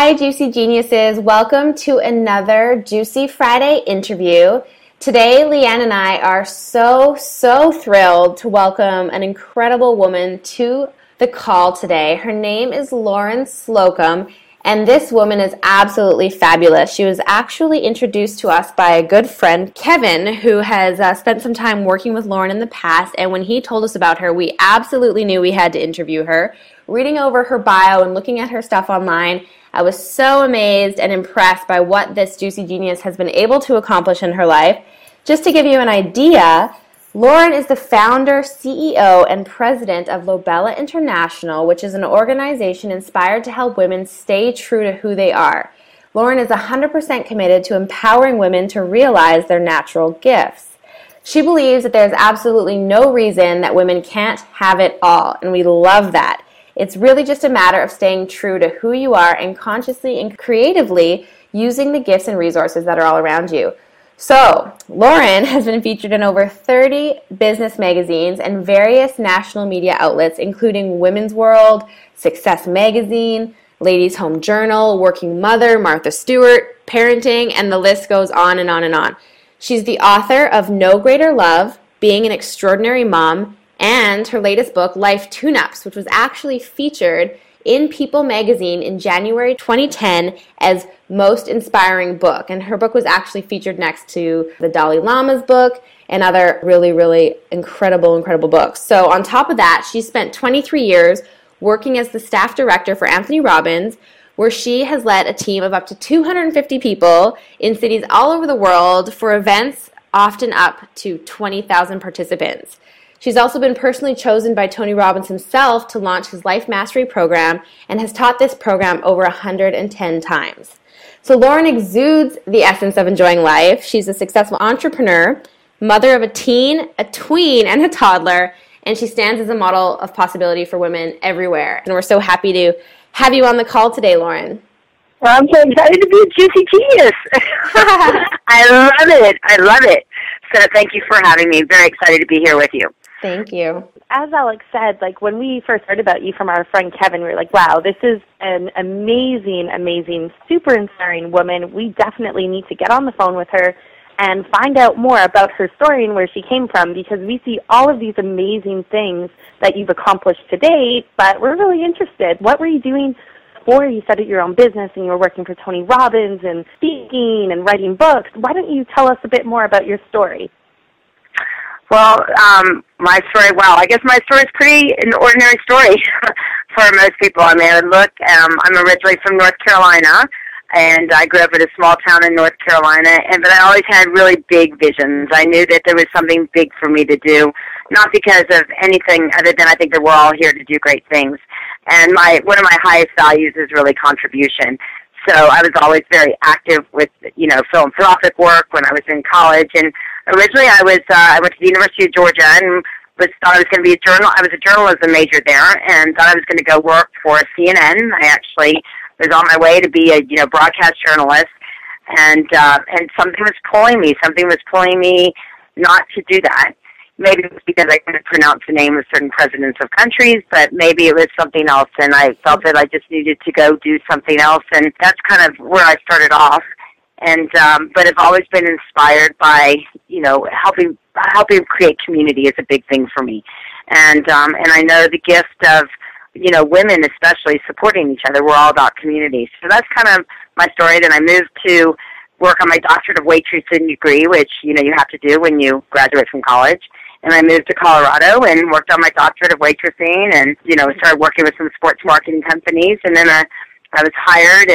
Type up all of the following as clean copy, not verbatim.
Hi, Juicy Geniuses. Welcome to another Juicy Friday interview. Today, Leanne and I are so thrilled to welcome an incredible woman to the call today. Her name is Lauren Slocum, and this woman is absolutely fabulous. She was actually introduced to us by a good friend, Kevin, who has spent some time working with Lauren in the past, and when he told us about her, we absolutely knew we had to interview her. Reading over her bio and looking at her stuff online, I was so amazed and impressed by what this Juicy Genius has been able to accomplish in her life. Just to give you an idea, Lauren is the founder, CEO, and president of Lobella International, which is an organization inspired to help women stay true to who they are. Lauren is 100% committed to empowering women to realize their natural gifts. She believes that there's absolutely no reason that women can't have it all, and we love that. It's really just a matter of staying true to who you are and consciously and creatively using the gifts and resources that are all around you. So, Lauren has been featured in over 30 business magazines and various national media outlets, including Women's World, Success Magazine, Ladies Home Journal, Working Mother, Martha Stewart, Parenting, and the list goes on and on and on. She's the author of No Greater Love, Being an Extraordinary Mom, and her latest book, Life Tune-Ups, which was actually featured in People magazine in January 2010 as Most Inspiring Book. And her book was actually featured next to the Dalai Lama's book and other really incredible books. So on top of that, she spent 23 years working as the staff director for Anthony Robbins, where she has led a team of up to 250 people in cities all over the world for events often up to 20,000 participants. She's also been personally chosen by Tony Robbins himself to launch his Life Mastery program and has taught this program over 110 times. So Lauren exudes the essence of enjoying life. She's a successful entrepreneur, mother of a teen, a tween, and a toddler, and she stands as a model of possibility for women everywhere. And we're so happy to have you on the call today, Lauren. Well, I'm so excited to be a Juicy Genius. I love it. So thank you for having me. Very excited to be here with you. Thank you. As Alex said, when we first heard about you from our friend Kevin, we were like, wow, this is an amazing, super inspiring woman. We definitely need to get on the phone with her and find out more about her story and where she came from, because we see all of these amazing things that you've accomplished to date, but we're really interested. What were you doing before you started your own business and you were working for Tony Robbins and speaking and writing books? Why don't you tell us a bit more about your story? Well, my story, I guess my story is an ordinary story for most people. I mean, I'm originally from North Carolina, and I grew up in a small town in North Carolina, but I always had really big visions. I knew that there was something big for me to do, not because of anything other than I think that we're all here to do great things. And one of my highest values is really contribution. So I was always very active with, philanthropic work when I was in college. And originally I went to the University of Georgia and thought I was going to be I was a journalism major there and thought I was going to go work for CNN. I actually was on my way to be a, broadcast journalist. And something was pulling me not to do that. Maybe it was because I couldn't pronounce the name of certain presidents of countries, but maybe it was something else, and I felt that I just needed to go do something else, and that's kind of where I started off. And but I've always been inspired by, helping create community is a big thing for me, and I know the gift of, women especially supporting each other. We're all about community, so that's kind of my story. Then I moved to work on my doctorate of waitressing degree, which you have to do when you graduate from college. And I moved to Colorado and worked on my doctorate of waitressing and, started working with some sports marketing companies. And then I was hired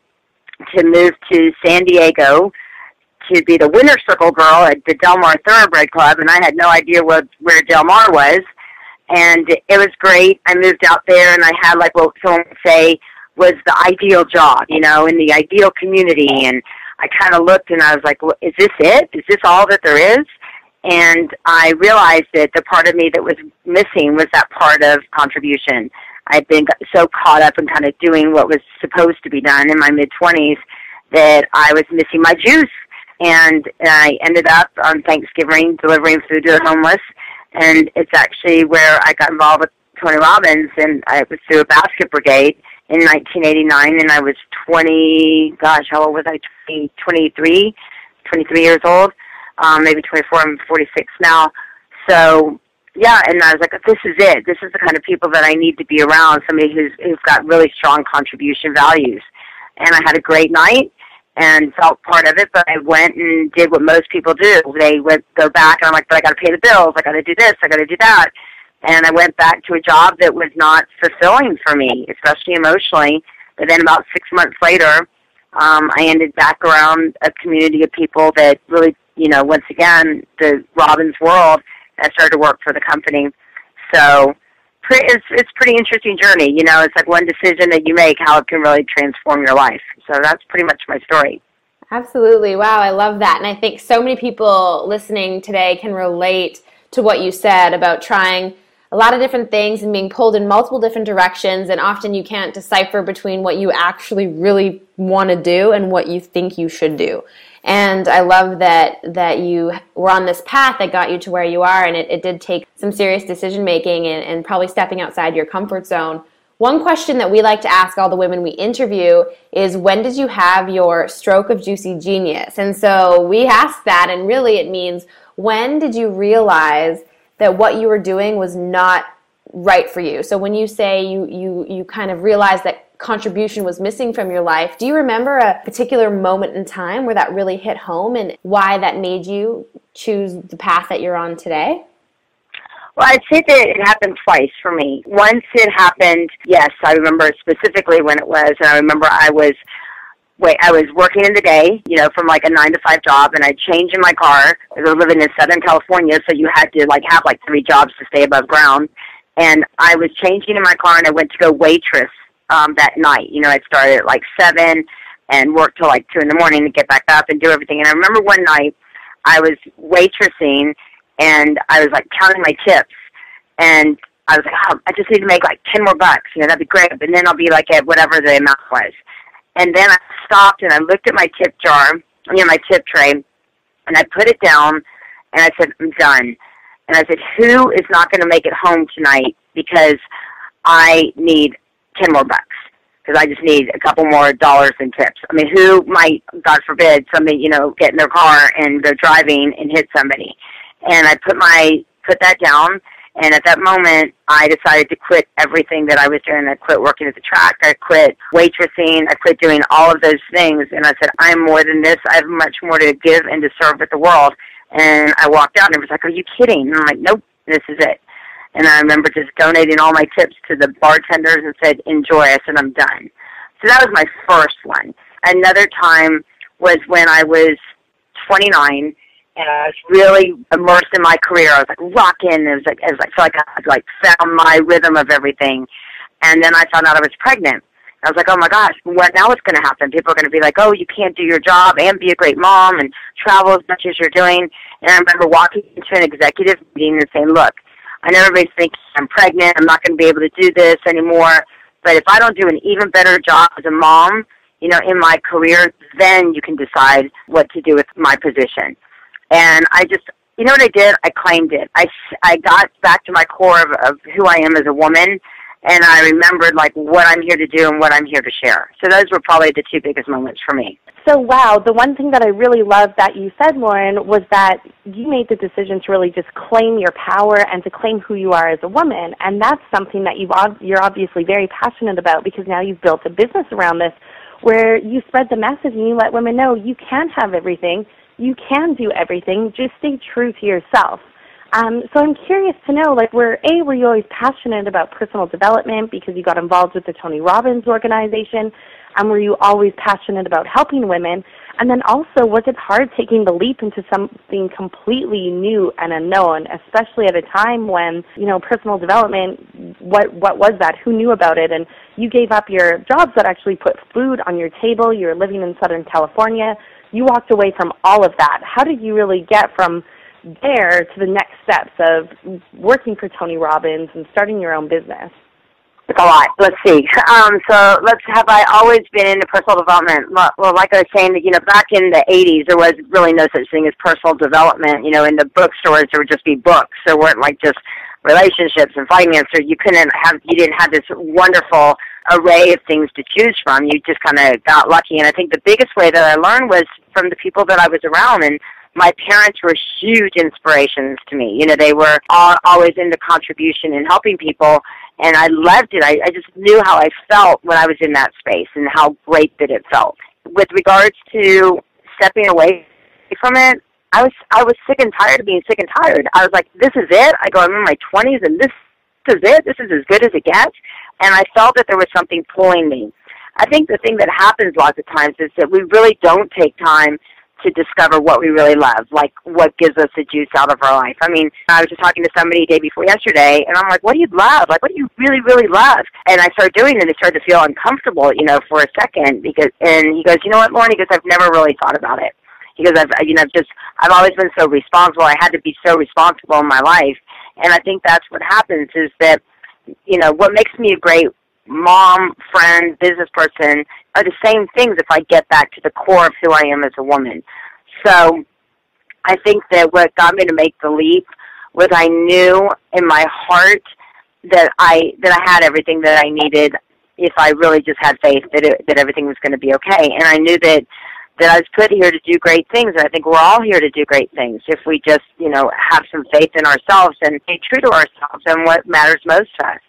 to move to San Diego to be the winner circle girl at the Del Mar Thoroughbred Club. And I had no idea where Del Mar was. And it was great. I moved out there and I had what someone would say was the ideal job, in the ideal community. And I kind of looked and I was like, well, is this it? Is this all that there is? And I realized that the part of me that was missing was that part of contribution. I'd been so caught up in kind of doing what was supposed to be done in my mid-20s that I was missing my juice. And I ended up on Thanksgiving delivering food to the homeless. And it's actually where I got involved with Tony Robbins, and I was through a basket brigade. in 1989, and I was 20, gosh, how old was I? 23 years old, maybe 24. I'm 46 now. So, yeah, and I was like, this is it. This is the kind of people that I need to be around, somebody who's got really strong contribution values. And I had a great night and felt part of it, but I went and did what most people do. They would go back, and I'm like, but I got to pay the bills. I got to do this. I got to do that. And I went back to a job that was not fulfilling for me, especially emotionally. But then about 6 months later, I ended back around a community of people that really, once again, the Robbins world, and I started to work for the company. So it's pretty interesting journey. It's like one decision that you make, how it can really transform your life. So that's pretty much my story. Absolutely. Wow, I love that. And I think so many people listening today can relate to what you said about trying a lot of different things and being pulled in multiple different directions, and often you can't decipher between what you actually really want to do and what you think you should do. And I love that you were on this path that got you to where you are, and it did take some serious decision making and probably stepping outside your comfort zone. One question that we like to ask all the women we interview is, when did you have your stroke of juicy genius? And so we ask that, and really it means, when did you realize that what you were doing was not right for you? So when you say you kind of realized that contribution was missing from your life, do you remember a particular moment in time where that really hit home and why that made you choose the path that you're on today? Well, I'd say that it happened twice for me. Once it happened, yes, I remember specifically when it was, and I remember I was working in the day, from like a 9-to-5 job, and I'd change in my car. I was living in Southern California, so you had to have 3 jobs to stay above ground. And I was changing in my car, and I went to go waitress that night. I started at 7 and worked till 2 in the morning to get back up and do everything. And I remember one night I was waitressing, and I was counting my tips, and I was like, oh, I just need to make 10 more bucks. That'd be great. And then I'll be at whatever the amount was. And then I stopped and I looked at my tip jar, my tip tray, and I put it down, and I said, I'm done. And I said, who is not going to make it home tonight because I need 10 more bucks? Because I just need a couple more dollars in tips. I mean, who might, God forbid, somebody, get in their car and go driving and hit somebody? And I put that down. And at that moment, I decided to quit everything that I was doing. I quit working at the track. I quit waitressing. I quit doing all of those things. And I said, I'm more than this. I have much more to give and to serve with the world. And I walked out, and it was like, are you kidding? And I'm like, nope, this is it. And I remember just donating all my tips to the bartenders and said, enjoy. I said, I'm done. So that was my first one. Another time was when I was 29. And I was really immersed in my career. I was rocking. It was I felt like I had found my rhythm of everything. And then I found out I was pregnant. I was like, oh my gosh, now what's going to happen? People are going to be like, oh, you can't do your job and be a great mom and travel as much as you're doing. And I remember walking into an executive meeting and saying, look, I know everybody's thinking I'm pregnant. I'm not going to be able to do this anymore. But if I don't do an even better job as a mom, in my career, then you can decide what to do with my position. And I just, what I did? I claimed it. I got back to my core of who I am as a woman, and I remembered what I'm here to do and what I'm here to share. So those were probably the 2 biggest moments for me. So wow, the one thing that I really love that you said, Lauren, was that you made the decision to really just claim your power and to claim who you are as a woman. And that's something that you're obviously very passionate about, because now you've built a business around this where you spread the message and you let women know you can have everything. You can do everything. Just stay true to yourself. So I'm curious to know, were you always passionate about personal development because you got involved with the Tony Robbins organization? And were you always passionate about helping women? And then also, was it hard taking the leap into something completely new and unknown, especially at a time when, personal development, what was that? Who knew about it? And you gave up your jobs that actually put food on your table. You were living in Southern California. You walked away from all of that. How did you really get from there to the next steps of working for Tony Robbins and starting your own business? It's a lot. Let's see. Have I always been into personal development? Well, like I was saying, back in the 80s, there was really no such thing as personal development. In the bookstores, there would just be books. There weren't just relationships and finance, or you didn't have this wonderful array of things to choose from. You just kind of got lucky. And I think the biggest way that I learned was from the people that I was around. And my parents were huge inspirations to me. You know, they were always into contribution and helping people, and I loved it. I just knew how I felt when I was in that space and how great that it felt. With regards to stepping away from it, I was sick and tired of being sick and tired. I was like, this is it? I go, I'm in my 20s, and this is it? This is as good as it gets? And I felt that there was something pulling me. I think the thing that happens lots of times is that we really don't take time to discover what we really love, like what gives us the juice out of our life. I mean, I was just talking to somebody day before yesterday, and I'm like, what do you love? Like, what do you really, really love? And I started doing it, and I started to feel uncomfortable, you know, for a second, and he goes, you know what, Lauren? He goes, I've never really thought about it. He goes, I've always been so responsible. I had to be so responsible in my life. And I think that's what happens is that, you know, what makes me a great mom, friend, business person are the same things if I get back to the core of who I am as a woman. So I think that what got me to make the leap was I knew in my heart that I had everything that I needed if I really just had faith that everything was going to be okay. And I knew that I was put here to do great things, and I think we're all here to do great things if we just, you know, have some faith in ourselves and stay true to ourselves and what matters most to us.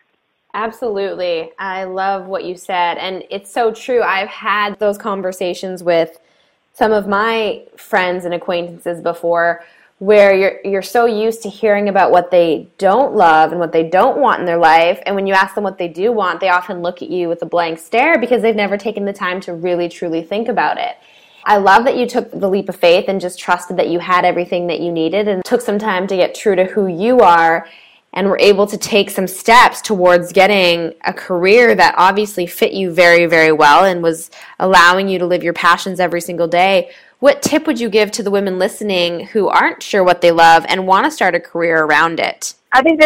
Absolutely. I love what you said, and it's so true. I've had those conversations with some of my friends and acquaintances before where you're so used to hearing about what they don't love and what they don't want in their life, and when you ask them what they do want, they often look at you with a blank stare because they've never taken the time to really, truly think about it. I love that you took the leap of faith and just trusted that you had everything that you needed and took some time to get true to who you are and were able to take some steps towards getting a career that obviously fit you very, very well and was allowing you to live your passions every single day. What tip would you give to the women listening who aren't sure what they love and want to start a career around it? I think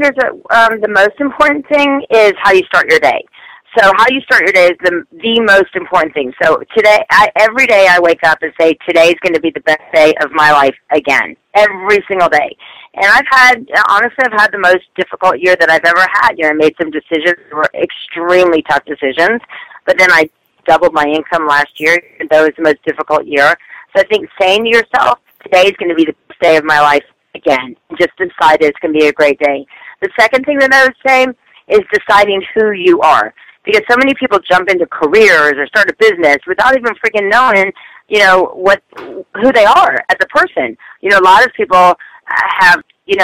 the most important thing is how you start your day. So how you start your day is the most important thing. So every day I wake up and say, today's going to be the best day of my life again, every single day. And I've had the most difficult year that I've ever had. You know, I made some decisions that were extremely tough decisions, but then I doubled my income last year. That was the most difficult year. So I think saying to yourself, today is going to be the best day of my life again. Just decide it's going to be a great day. The second thing that I would say is deciding who you are. Because so many people jump into careers or start a business without even freaking knowing, you know, who they are as a person. You know, a lot of people have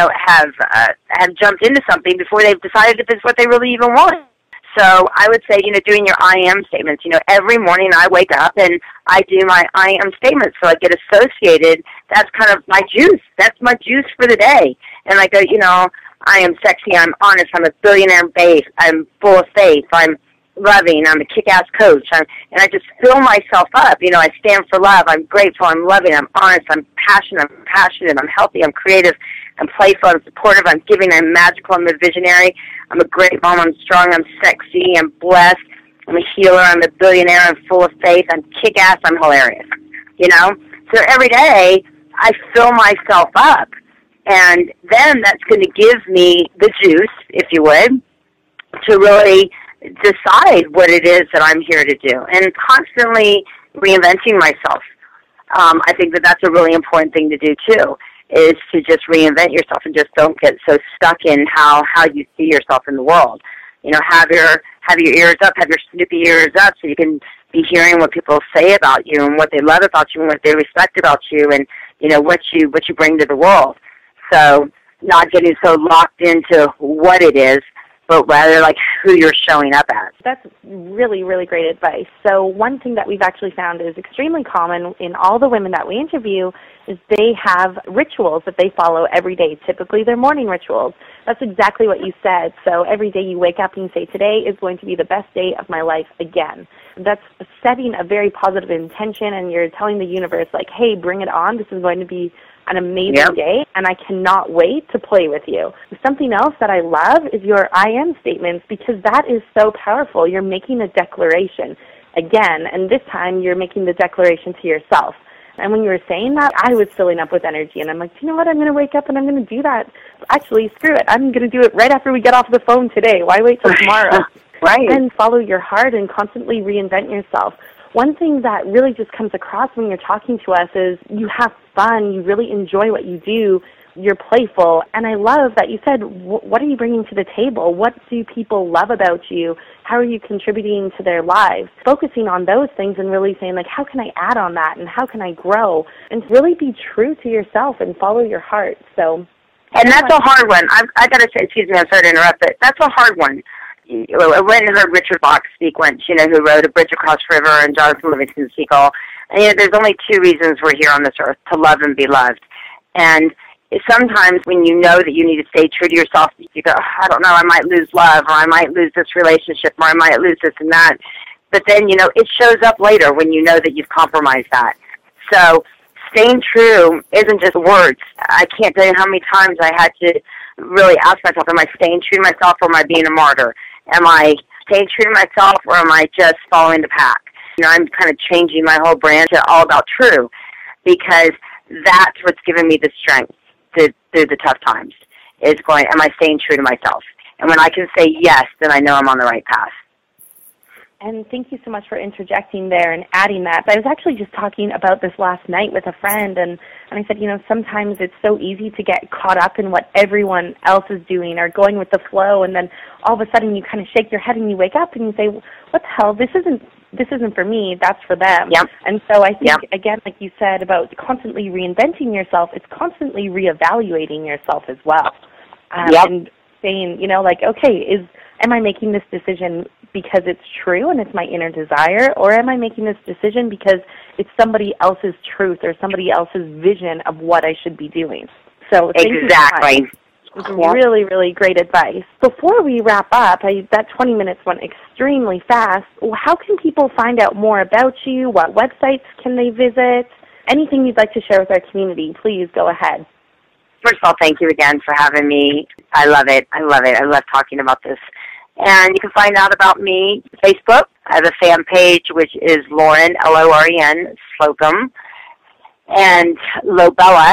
jumped into something before they've decided if it's what they really even want. So I would say, you know, doing your I am statements. You know, every morning I wake up and I do my I am statements, so I get associated. That's kind of my juice. That's my juice for the day. And I go, you know, I am sexy, I'm honest, I'm a billionaire base, I'm full of faith, I'm loving, I'm a kick-ass coach, and I just fill myself up. You know, I stand for love, I'm grateful, I'm loving, I'm honest, I'm passionate, I'm healthy, I'm creative, I'm playful, I'm supportive, I'm giving, I'm magical, I'm a visionary, I'm a great mom, I'm strong, I'm sexy, I'm blessed, I'm a healer, I'm a billionaire, I'm full of faith, I'm kick-ass, I'm hilarious. You know? So every day, I fill myself up, and then that's going to give me the juice, if you would, to really decide what it is that I'm here to do, and constantly reinventing myself. I think that that's a really important thing to do too, is to just reinvent yourself and just don't get so stuck in how you see yourself in the world. You know, have your ears up, have your Snoopy ears up, so you can be hearing what people say about you and what they love about you and what they respect about you, and you know what you bring to the world. So not getting so locked into what it is, but rather like who you're showing up as. That's really, really great advice. So one thing that we've actually found is extremely common in all the women that we interview is they have rituals that they follow every day. Typically they're morning rituals. That's exactly what you said. So every day you wake up and you say, today is going to be the best day of my life again. That's setting a very positive intention, and you're telling the universe, like, hey, bring it on. This is going to be an amazing day, and I cannot wait to play with you. Something else that I love is your I am statements, because that is so powerful. You're making a declaration again, and this time you're making the declaration to yourself. And when you were saying that, I was filling up with energy, and I'm like, you know what, I'm going to wake up and I'm going to do that. Actually, screw it. I'm going to do it right after we get off the phone today. Why wait till tomorrow? Right. And follow your heart and constantly reinvent yourself. One thing that really just comes across when you're talking to us is you have fun, you really enjoy what you do, you're playful, and I love that you said, what are you bringing to the table? What do people love about you? How are you contributing to their lives? Focusing on those things and really saying, like, how can I add on that, and how can I grow? And really be true to yourself and follow your heart. So, and that's a hard one. I got to say, excuse me, I'm sorry to interrupt, but that's a hard one. I went and heard Richard Bach speak once, who wrote A Bridge Across the River, and Jonathan Livingston speak all. And there's only two reasons we're here on this earth, to love and be loved. And sometimes when you know that you need to stay true to yourself, you go, I don't know, I might lose love, or I might lose this relationship, or I might lose this and that. But then, it shows up later when you know that you've compromised that. So staying true isn't just words. I can't tell you how many times I had to really ask myself, am I staying true to myself, or am I being a martyr? Am I staying true to myself, or am I just following the pack? I'm kind of changing my whole brand to all about true, because that's what's given me the strength through the tough times, is going, am I staying true to myself? And when I can say yes, then I know I'm on the right path. And thank you so much for interjecting there and adding that. But I was actually just talking about this last night with a friend, and I said, sometimes it's so easy to get caught up in what everyone else is doing or going with the flow, and then all of a sudden you kind of shake your head and you wake up and you say, what the hell, this isn't for me, that's for them. Yep. And so I think, again, like you said, about constantly reinventing yourself, it's constantly reevaluating yourself as well. And saying, okay, am I making this decision because it's true and it's my inner desire, or am I making this decision because it's somebody else's truth or somebody else's vision of what I should be doing? So thank you so much. It was really, really great advice. Before we wrap up, that 20 minutes went extremely fast. How can people find out more about you? What websites can they visit? Anything you'd like to share with our community, please go ahead. First of all, thank you again for having me. I love it. I love talking about this. And you can find out about me on Facebook. I have a fan page, which is Lauren, Loren, Slocum, and Lobella,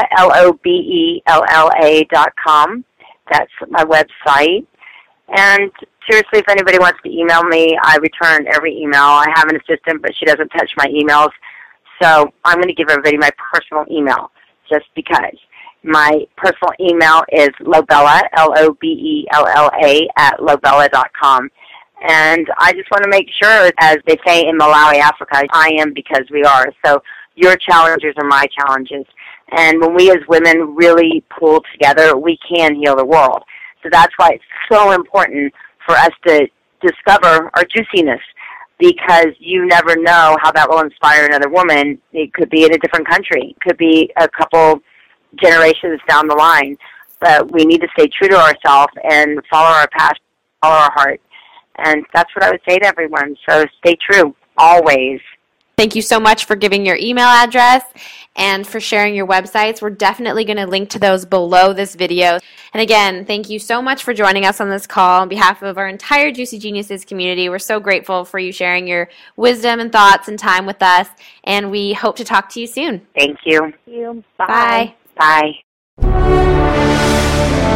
LOBELLA.com. That's my website. And seriously, if anybody wants to email me, I return every email. I have an assistant, but she doesn't touch my emails. So I'm going to give everybody my personal email, just because. My personal email is Lobella, LOBELLA, @lobella.com. And I just want to make sure, as they say in Malawi, Africa, I am because we are. So your challenges are my challenges. And when we as women really pull together, we can heal the world. So that's why it's so important for us to discover our juiciness, because you never know how that will inspire another woman. It could be in a different country. It could be a couple generations down the line. But we need to stay true to ourselves and follow our passion, follow our heart. And that's what I would say to everyone. So stay true, always. Thank you so much for giving your email address and for sharing your websites. We're definitely going to link to those below this video. And again, thank you so much for joining us on this call. On behalf of our entire Juicy Geniuses community, we're so grateful for you sharing your wisdom and thoughts and time with us. And we hope to talk to you soon. Thank you. Thank you. Bye. Bye.